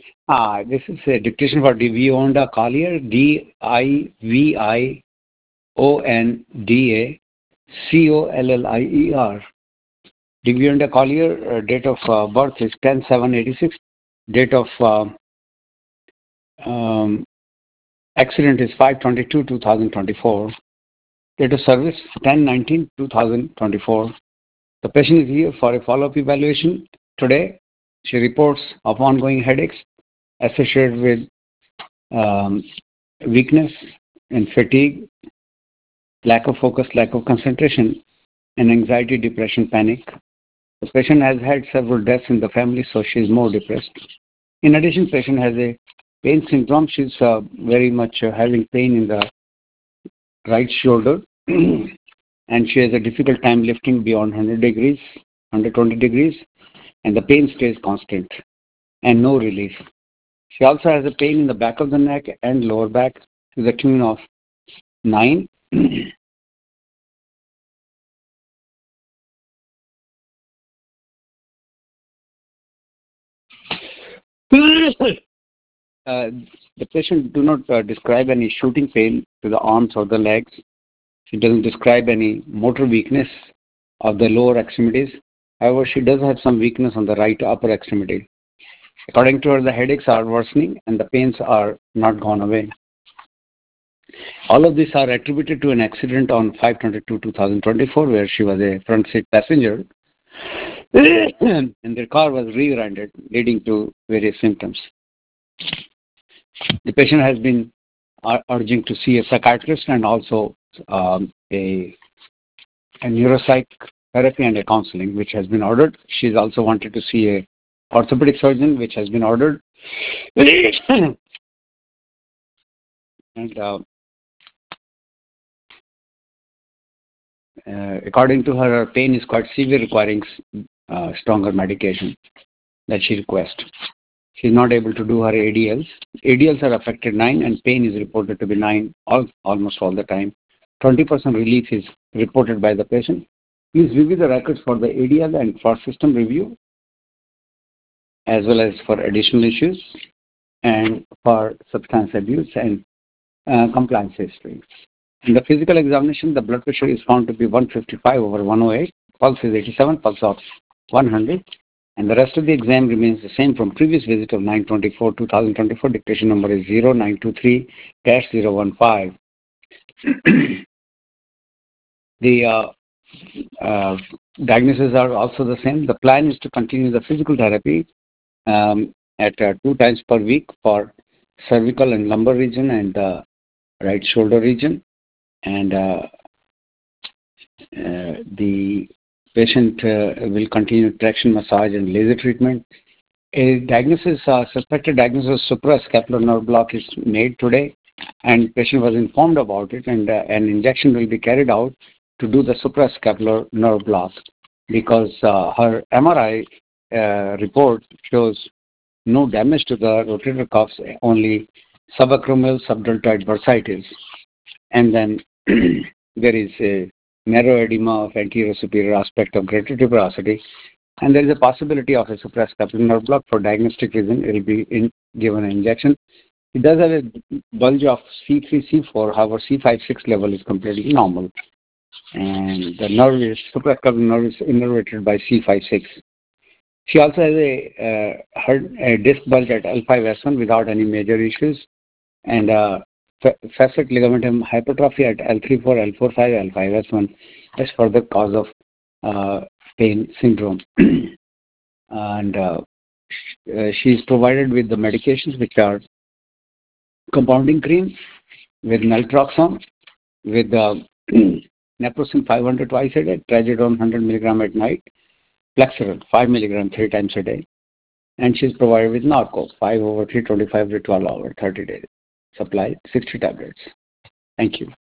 This is a dictation for Divionda Collier, Divionda Collier. Divionda Collier, date of birth is 10/7/86. Date of um, accident is 5/22/2024. Date of service 10/19/2024. The patient is here for a follow-up evaluation. Today, she reports of ongoing headaches associated with um, weakness and fatigue, lack of focus, lack of concentration, and anxiety, depression, panic. The patient has had several deaths in the family, so she is more depressed. In addition, patient has a pain syndrome. She's very much having pain in the right shoulder, and she has a difficult time lifting beyond 100 degrees, 120 degrees, and the pain stays constant and no relief. She also has a pain in the back of the neck and lower back to the tune of 9. The patient do not describe any shooting pain to the arms or the legs. She doesn't describe any motor weakness of the lower extremities. However, she does have some weakness on the right upper extremity. According to her, the headaches are worsening and the pains are not gone away. All of these are attributed to an accident on 5/22/2024 where she was a front seat passenger and their car was rear-ended, leading to various symptoms. The patient has been urging to see a psychiatrist and also a neuropsych therapy and a counseling, which has been ordered. She's also wanted to see a orthopedic surgeon, which has been ordered. And according to her, her pain is quite severe, requiring stronger medication that she requests. She's not able to do her ADLs. ADLs are affected 9 and pain is reported to be 9 almost all the time. 20% relief is reported by the patient. Please review the records for the ADL and for system review, as well as for additional issues and for substance abuse and compliance history. In the physical examination, the blood pressure is found to be 155/108, pulse is 87, pulse of 100, and the rest of the exam remains the same from previous visit of 9/24/2024. Dictation number is 0923-015. The diagnoses are also the same. The plan is to continue the physical therapy at 2 times per week for cervical and lumbar region and right shoulder region. And the patient will continue traction massage and laser treatment. A suspected diagnosis of suprascapular nerve block is made today, and patient was informed about it, and an injection will be carried out to do the suprascapular nerve block because her MRI report shows no damage to the rotator cuffs, only subacromial subdeltoid bursitis. And then there is a narrow edema of anterior superior aspect of greater tuberosity, and there is a possibility of a suprascapular nerve block. For diagnostic reason, it will be given an injection. It does have a bulge of C3, C4, however, C5-6 level is completely normal. And the suprascapular nerve is innervated by C5-6. She also has a disc bulge at L5-S1 without any major issues, and facet ligamentum hypertrophy at L3-4, L4-5, L5-S1 as further cause of pain syndrome. And she is provided with the medications, which are compounding cream with naltrexone, with naproxen 500 twice a day, trazodone 100 milligram at night, Flexeril 5 milligram 3 times a day, and she is provided with Norco 5/325 to 12 hour 30 days supply, 60 tablets. Thank you.